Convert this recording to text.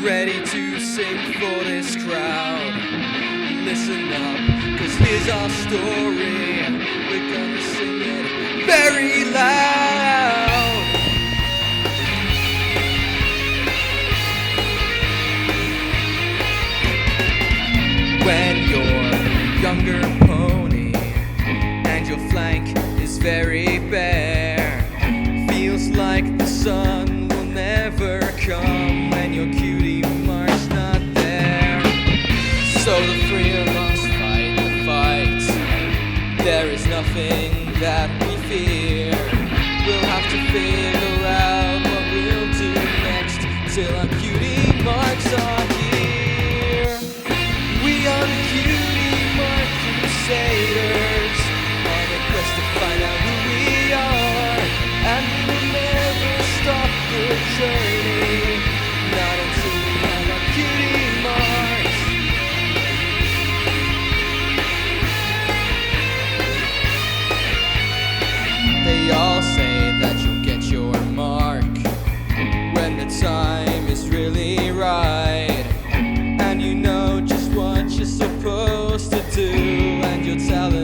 ready to sing for this crowd. Listen up, 'cause here's our story. We're gonna sing it very loud. When you're a younger pony and your flank is very bare, feels like the sun will never come when your cutie mark's not there. So the three of us fight the fight. There is nothing that we fear. We'll have to figure out what we'll do next till our cutie marks are here. We are the cutie mark crusaders, on a quest to find out who we are, and we will never stop the journey, not until we have our cutie marks. They all say that you'll get your mark when the time is really right, and you know just what you're supposed to do, and you'll tell them